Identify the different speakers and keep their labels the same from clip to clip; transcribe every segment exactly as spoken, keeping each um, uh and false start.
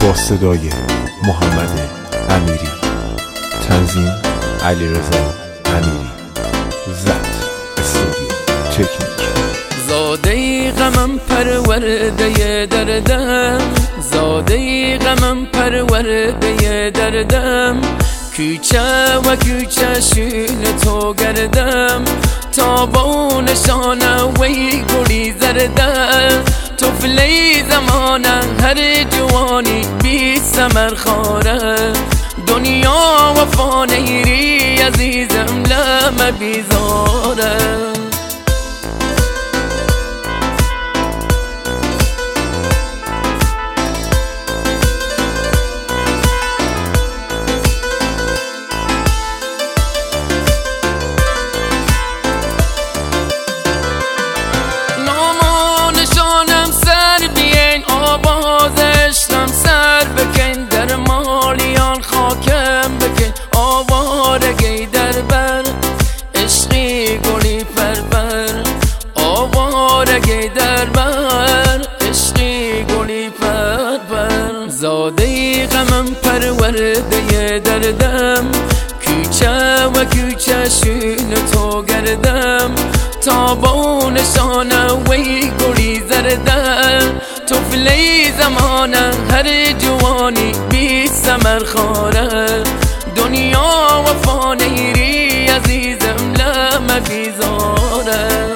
Speaker 1: با صدای محمد امیری، تنظیم علیرضا امیری، ضبط استودیو تکنیک.
Speaker 2: زاده غمم پرورده دردم، زاده غمم پرورده دردم، کوچه و کوچه شین تو گردم، تا با نشانه وی گلی زرده، طفلی زمانه هر جوانی بی ثمر خاره، دنیا وفا نیری عزیزم لم بیزاره. آوازشتم سر بکن در مالیان خاکم بکن، آوارگی در بر عشقی گلی پرپر، آوارگی در بر عشقی گلی پرپر. زاده غمم پرورده دردم، کوچه و کوچه شین تو گردم، تا با نشانه وی گلی زرده، طفلی زمانه هر جوانی بی ثمر خاره، دنیا وفا نیری عزیزم لم بیزاره.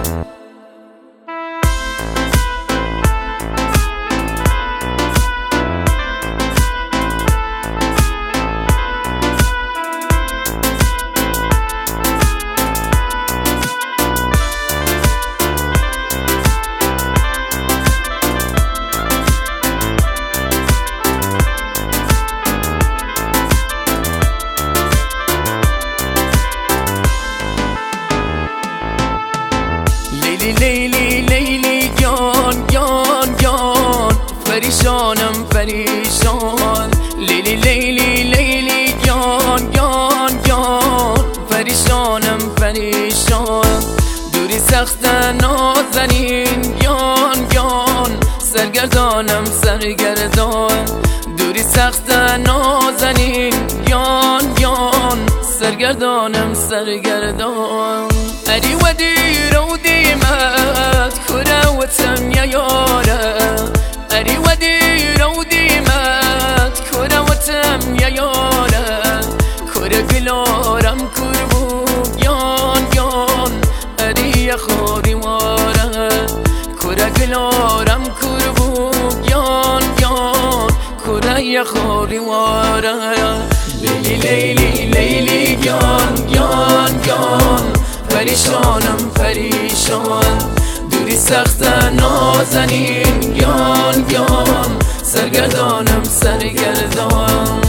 Speaker 2: لیلی لیلی جان جان جان، پریشانم پریشان، لیلی لیلی لیلی جان جان جان، پریشانم پریشان، دوری سخت نازنین جان جان، سرگردانم سرگردان، دوری سخت نازنین جان جان، سرگردانم سرگردان. اری و دیر و دیمت کره و تم یا یاره، اری و دیر و دیمت کره و تم یا یاره، کره گلارم کربو یان یان، اری خوری واره، کره گلارم کربو یان یان، کره خوری واره. لیلی لیلی لیلی یان یان یان، پریشانم پریشان، دوری سخت نازنین یان یان، سرگردانم سرگردان.